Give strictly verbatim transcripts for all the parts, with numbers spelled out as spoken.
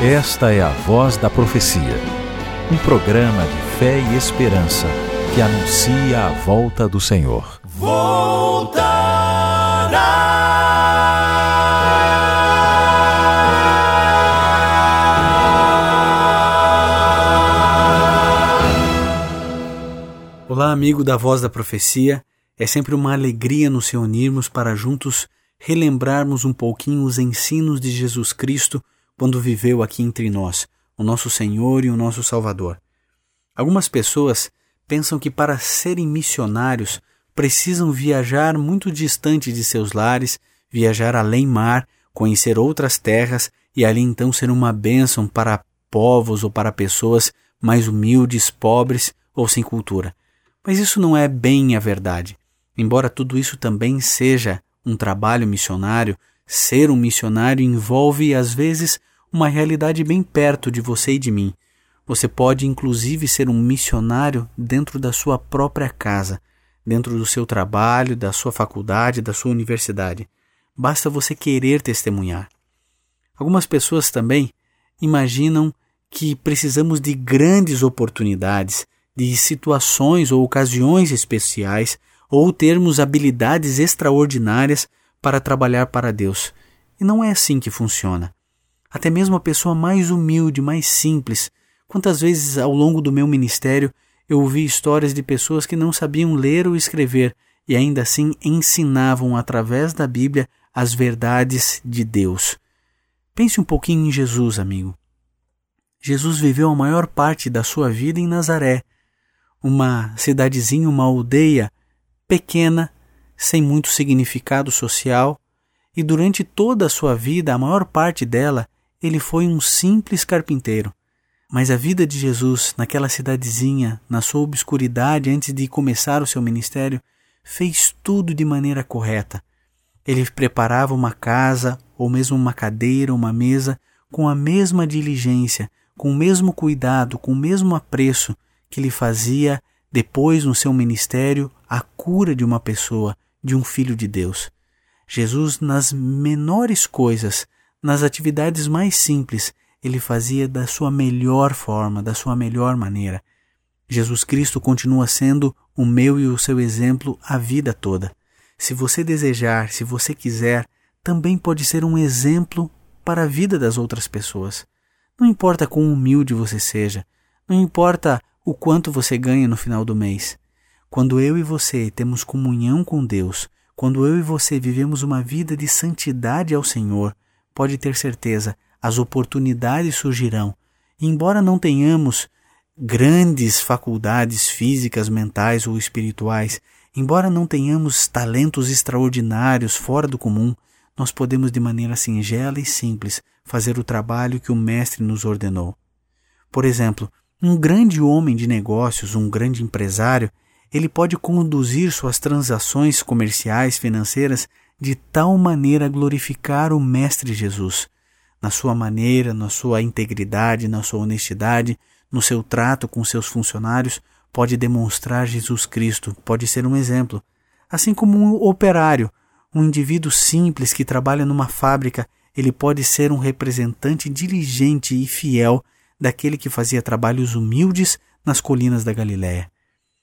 Esta é a Voz da Profecia, um programa de fé e esperança que anuncia a volta do Senhor. Olá, amigo da Voz da Profecia. É sempre uma alegria nos reunirmos para juntos relembrarmos um pouquinho os ensinos de Jesus Cristo quando viveu aqui entre nós, o nosso Senhor e o nosso Salvador. Algumas pessoas pensam que para serem missionários precisam viajar muito distante de seus lares, viajar além mar, conhecer outras terras e ali então ser uma bênção para povos ou para pessoas mais humildes, pobres ou sem cultura. Mas isso não é bem a verdade. Embora tudo isso também seja um trabalho missionário, ser um missionário envolve, às vezes, uma realidade bem perto de você e de mim. Você pode, inclusive, ser um missionário dentro da sua própria casa, dentro do seu trabalho, da sua faculdade, da sua universidade. Basta você querer testemunhar. Algumas pessoas também imaginam que precisamos de grandes oportunidades, de situações ou ocasiões especiais, ou termos habilidades extraordinárias para trabalhar para Deus. E não é assim que funciona. Até mesmo a pessoa mais humilde, mais simples. Quantas vezes ao longo do meu ministério eu ouvi histórias de pessoas que não sabiam ler ou escrever e ainda assim ensinavam através da Bíblia as verdades de Deus. Pense um pouquinho em Jesus, amigo. Jesus viveu a maior parte da sua vida em Nazaré, uma cidadezinha, uma aldeia pequena, sem muito significado social, e durante toda a sua vida, a maior parte dela, ele foi um simples carpinteiro. Mas a vida de Jesus, naquela cidadezinha, na sua obscuridade, antes de começar o seu ministério, fez tudo de maneira correta. Ele preparava uma casa, ou mesmo uma cadeira, uma mesa, com a mesma diligência, com o mesmo cuidado, com o mesmo apreço que ele fazia depois no seu ministério a cura de uma pessoa, de um filho de Deus. Jesus, nas menores coisas, nas atividades mais simples, ele fazia da sua melhor forma, da sua melhor maneira. Jesus Cristo continua sendo o meu e o seu exemplo a vida toda. Se você desejar, se você quiser, também pode ser um exemplo para a vida das outras pessoas. Não importa quão humilde você seja, não importa o quanto você ganha no final do mês. Quando eu e você temos comunhão com Deus, quando eu e você vivemos uma vida de santidade ao Senhor, pode ter certeza, as oportunidades surgirão. E embora não tenhamos grandes faculdades físicas, mentais ou espirituais, embora não tenhamos talentos extraordinários fora do comum, nós podemos de maneira singela e simples fazer o trabalho que o Mestre nos ordenou. Por exemplo, um grande homem de negócios, um grande empresário, ele pode conduzir suas transações comerciais, financeiras, de tal maneira a glorificar o Mestre Jesus. Na sua maneira, na sua integridade, na sua honestidade, no seu trato com seus funcionários, pode demonstrar Jesus Cristo, pode ser um exemplo. Assim como um operário, um indivíduo simples que trabalha numa fábrica, ele pode ser um representante diligente e fiel daquele que fazia trabalhos humildes nas colinas da Galileia.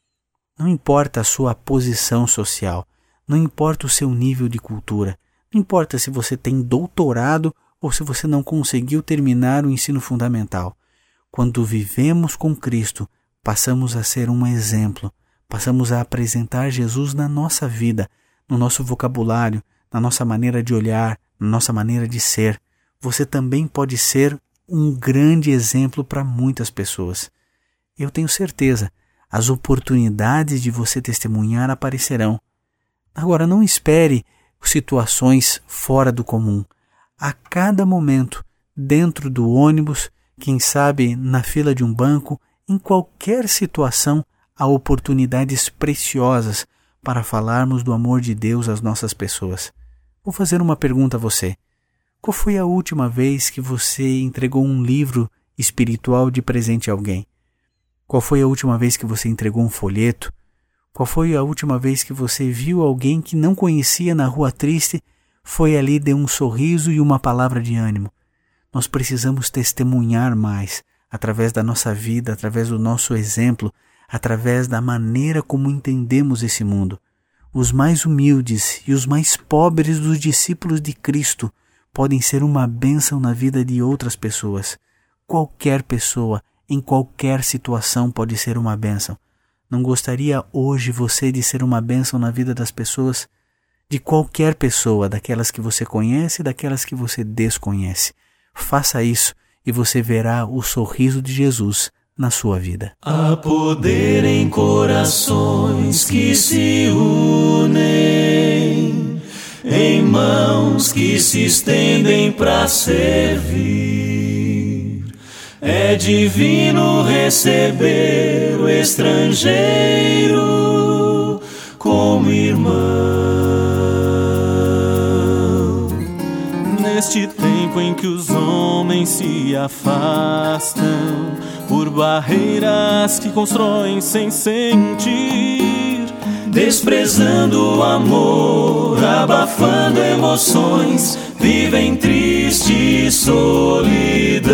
Não importa a sua posição social, não importa o seu nível de cultura, não importa se você tem doutorado ou se você não conseguiu terminar o ensino fundamental. Quando vivemos com Cristo, passamos a ser um exemplo, passamos a apresentar Jesus na nossa vida, no nosso vocabulário, na nossa maneira de olhar, na nossa maneira de ser. Você também pode ser um grande exemplo para muitas pessoas. Eu tenho certeza, as oportunidades de você testemunhar aparecerão. Agora, não espere situações fora do comum. A cada momento, dentro do ônibus, quem sabe na fila de um banco, em qualquer situação, há oportunidades preciosas para falarmos do amor de Deus às nossas pessoas. Vou fazer uma pergunta a você. Qual foi a última vez que você entregou um livro espiritual de presente a alguém? Qual foi a última vez que você entregou um folheto? Qual foi a última vez que você viu alguém que não conhecia na rua triste, foi ali, deu um sorriso e uma palavra de ânimo? Nós precisamos testemunhar mais, através da nossa vida, através do nosso exemplo, através da maneira como entendemos esse mundo. Os mais humildes e os mais pobres dos discípulos de Cristo podem ser uma bênção na vida de outras pessoas. Qualquer pessoa, em qualquer situação, pode ser uma bênção. Não gostaria hoje você de ser uma bênção na vida das pessoas? De qualquer pessoa, daquelas que você conhece e daquelas que você desconhece. Faça isso e você verá o sorriso de Jesus na sua vida. Há poder em corações que se unem, em mãos que se estendem para servir. É divino receber o estrangeiro como irmão. Neste tempo em que os homens se afastam por barreiras que constroem sem sentir, desprezando o amor, abafando emoções, vivem triste solidão.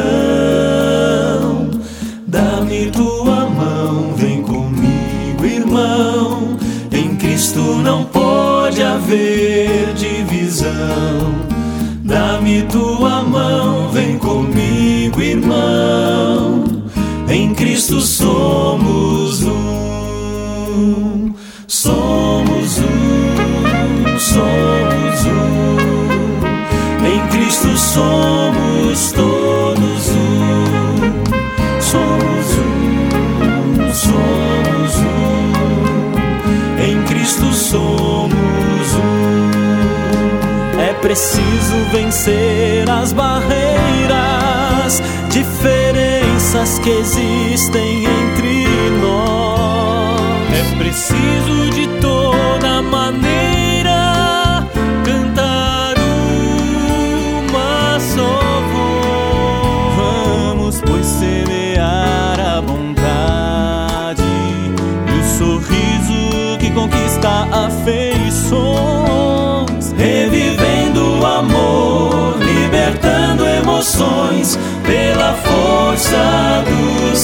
Dá-me tua mão, vem comigo, irmão. Em Cristo não pode haver divisão. Dá-me tua mão, vem comigo, irmão. Em Cristo somos um, somos um, somos um. Em Cristo somos todos um, somos um, somos um. Em Cristo somos um. É preciso vencer as barreiras, diferenças que existem entre nós. É preciso de toda maneira cantar uma só voz. Vamos, pois, semear a bondade e o sorriso que conquista afeições, revivendo o amor, libertando emoções pela força do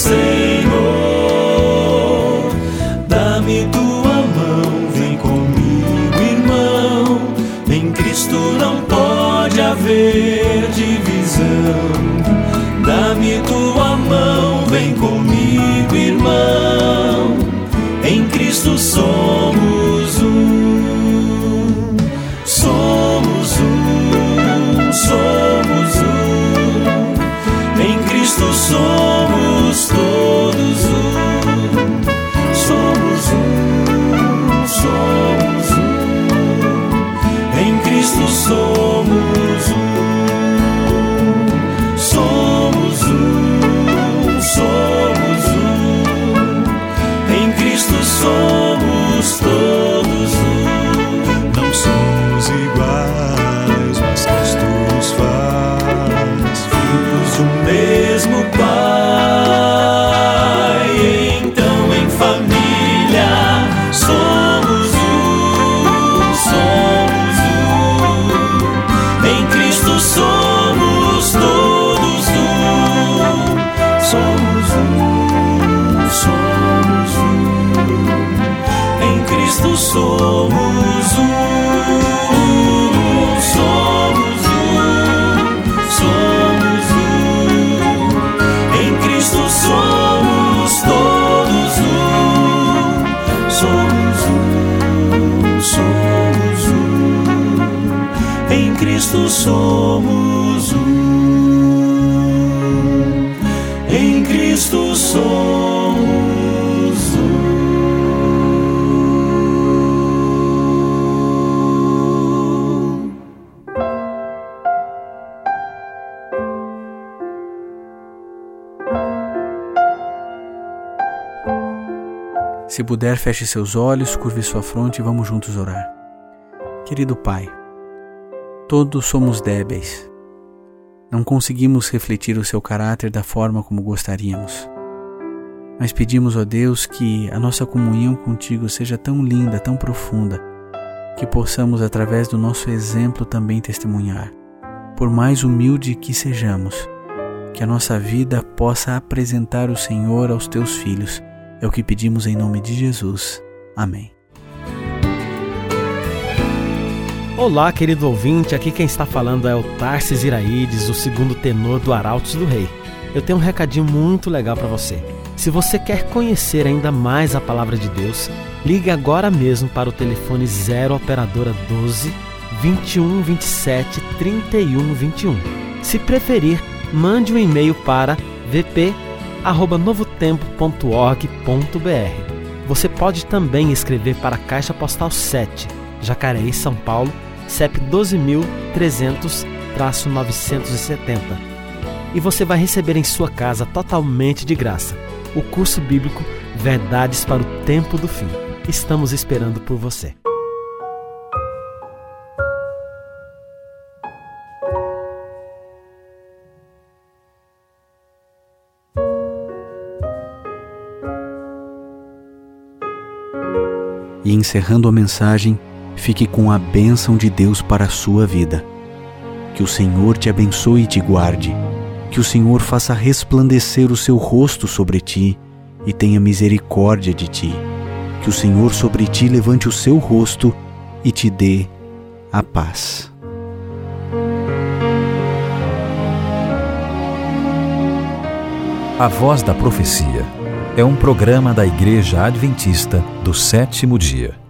Senhor. Dá-me tua mão, vem comigo, irmão. Em Cristo não pode haver divisão. Dá-me tua mão, vem comigo, irmão. Em Cristo somos um, somos um, somos um. Em Cristo somos todos um, somos um, somos um. Em Cristo somos um, somos um, somos um. Em Cristo somos todos um. Não somos iguais, mas Cristo nos faz filhos do mesmo Pai. Então em família somos um, somos um. Em Cristo somos todos um, somos um, somos um. Em Cristo somos um, somos um, somos um. Em Cristo somos todos um, somos um, somos um. Em Cristo somos um, em Cristo somos um. Se puder, feche seus olhos, curve sua fronte e vamos juntos orar. Querido Pai, todos somos débeis. Não conseguimos refletir o seu caráter da forma como gostaríamos. Mas pedimos, ó Deus, que a nossa comunhão contigo seja tão linda, tão profunda, que possamos, através do nosso exemplo, também testemunhar. por mais humilde que sejamos, que a nossa vida possa apresentar o Senhor aos teus filhos. É o que pedimos em nome de Jesus. Amém. Olá, querido ouvinte, aqui quem está falando é o Tarsis Iraídes, o segundo tenor do Arautos do Rei. Eu tenho um recadinho muito legal para você. Se você quer conhecer ainda mais a Palavra de Deus, ligue agora mesmo para o telefone zero operadora doze, vinte e um, vinte e sete, trinta e um, vinte e um. Se preferir, mande um e-mail para v p arroba novo tempo ponto org ponto b r. Você pode também escrever para a Caixa Postal sete, Jacareí, São Paulo, C E P doze mil trezentos, novecentos e setenta. E você vai receber em sua casa totalmente de graça o curso bíblico Verdades para o Tempo do Fim. Estamos esperando por você. E encerrando a mensagem, fique com a bênção de Deus para a sua vida. Que o Senhor te abençoe e te guarde. Que o Senhor faça resplandecer o seu rosto sobre ti e tenha misericórdia de ti. Que o Senhor sobre ti levante o seu rosto e te dê a paz. A Voz da Profecia é um programa da Igreja Adventista do Sétimo Dia.